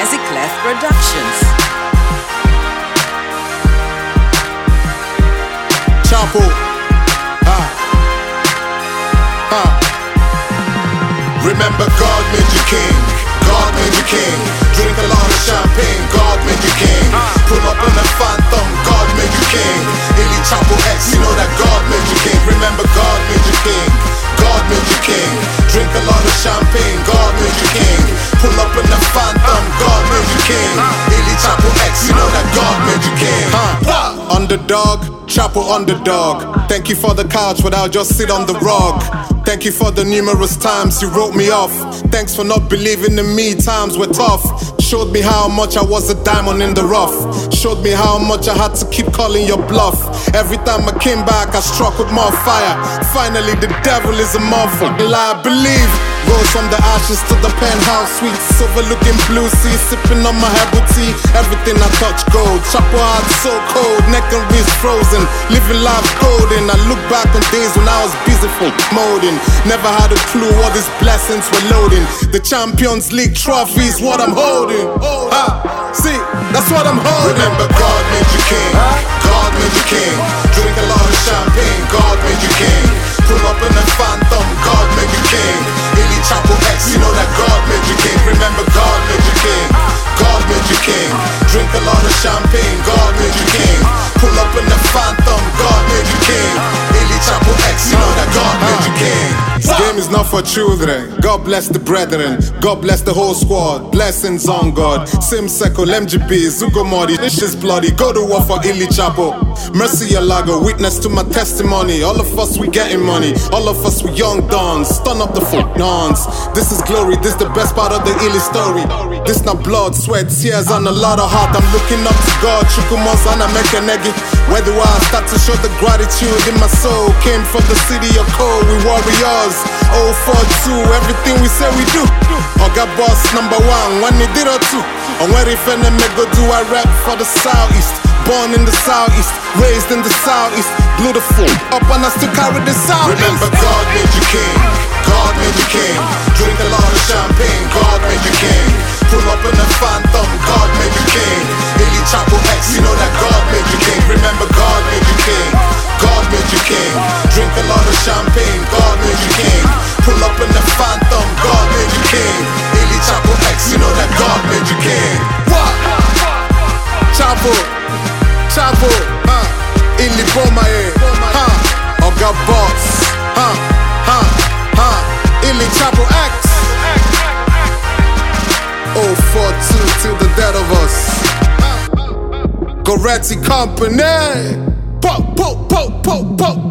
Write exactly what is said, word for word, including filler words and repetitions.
Jazzy Clef Productions. Chapo. Ah. Ah. Remember, God made you king. God made you king. Drink a lot of champagne. God made you king. Pull up in a phantom. God made you king. Illy Chapo X, you know that God made you king. Remember, God made you king. God made you king. Drink a lot of champagne. God made you king. Pull up in a phantom. God made you king. Illy Chapo X, you know that God made you king. Huh. Underdog, Chapo underdog. Thank you for the couch, but I'll just sit on the rug. Thank you for the numerous times you wrote me off. Thanks for not believing in me, times were tough. Showed me how much I was a diamond in the rough. Showed me how much I had to keep calling your bluff. Every time I came back, I struck with more fire. Finally, the devil is a motherfucking lie. I believe. Rose from the ashes to the penthouse suites, overlooking blue sea, sipping on my herbal tea. Everything I touch gold. Chapo heart so cold, neck and wrist frozen, living life golden. I look back on days when I was busy for molding. Never had a clue what these blessings were loading. The Champions League trophy is what I'm holding. Ha, see, that's what I'm holding. Remember, God made you king. God made you king. Drink a lot of champagne. God made you king. Pull up in a phantom. God made you king. Illy Chapo X, you know that God made you king. Remember, God made you king. God made you king. Drink a lot of champagne. God made you king. Pull up in a phantom. God made you king. Illy Chapo X, you know that God made you king. This game is not for children. God bless the brethren. God bless the whole squad. Blessings on God. Sim Seko, M G B, Zugo Modi. This is bloody. Go to war for Illy Chapo. Mercy Alago, witness to my testimony. All of us, we getting money. All of us, we young dons. Stun up the fuck nons. This is glory. This the best part of the Illy story. This not blood, sweat, tears, and a lot of heart. I'm looking up to God. Chukumozana Mekanegi. Where do I start to show the gratitude in my soul? Came from the city of cold. We warriors. oh four two, everything we say we do. Oga boss number one, one it did or two. And where if any me go do I rap for the southeast. Born in the southeast, raised in the southeast. Beautiful, up and I still carry the southeast. Remember, God made you king. God made you king. Drink a lot of champagne. God made you king. Pull up in a phantom. God made you king. Illy Chapo X, you know that God made you king. Remember, God made you king. God made you king. Drink a lot of champagne. God made you king. Pull up in the phantom. God made you king. Illy Chapo X, you know that God made you king. What? Chapo, Chapo, huh? Illy Bomaye, huh? Oga Boss, huh? Huh? Huh? Illy Chapo X. oh four two till the death of us. Goretti Company. Po, po, po, po, po.